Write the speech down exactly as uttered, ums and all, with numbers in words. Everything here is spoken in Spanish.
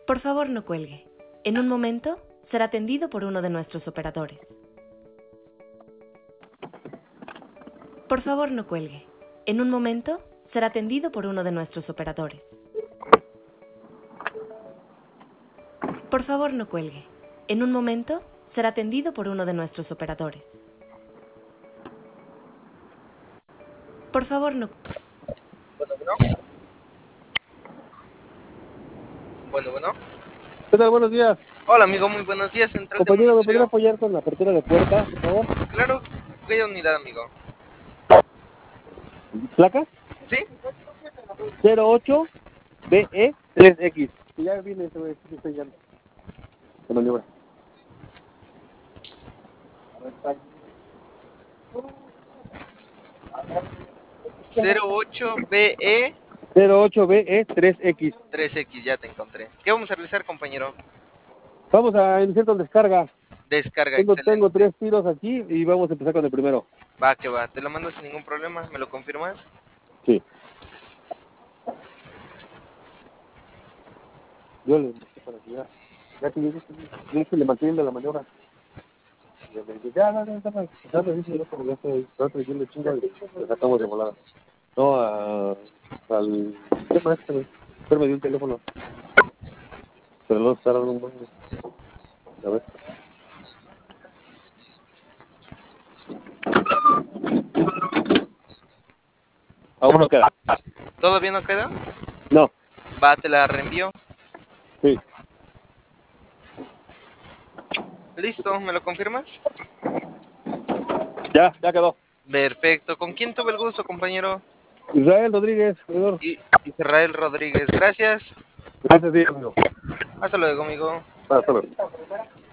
Por favor, no cuelgue. En un momento, será atendido por uno de nuestros operadores. Por favor, no cuelgue. En un momento, será atendido por uno de nuestros operadores. Por favor, no cuelgue. En un momento, será atendido por uno de nuestros operadores. Por favor, no... Bueno, bueno. Bueno, bueno. ¿Qué tal? Buenos días. Hola, amigo, muy buenos días. Central de Compañero, ¿me podría monitoreo. apoyar con la apertura de puerta, por favor? Claro, ¿qué unidad, amigo? ¿Placas? ¿Sí? cero ocho B E tres X. Ya viene, se ve, estoy ya. De maniobra. cero ocho B E cero ocho B E tres X. tres X, ya te encontré. ¿Qué vamos a realizar, compañero? Vamos a iniciar con descarga. Descarga, Tengo, excelente. tengo tres tiros aquí y vamos a empezar con el primero. Va, que va. Te lo mando sin ningún problema. ¿Me lo confirmas? Sí. Yo le para que ya. Ya que llegué, yo se le mantiene la maniobra. Ya, ya, ya, ya, ya, ya me dice, yo como ya estoy, yo le chingo y le sacamos de volada. No, a, al... ¿Qué más? Pero me dio un teléfono. Pero no está dando un buen... A ver. Aún no queda. ¿Todo bien no queda? No. Va, te la reenvío. Sí. Listo, ¿me lo confirmas? Ya, ya quedó. Perfecto. ¿Con quién tuve el gusto, compañero? Israel Rodríguez, señor. Y Israel Rodríguez. Gracias. Gracias, amigo. Hasta luego, amigo. Hasta luego.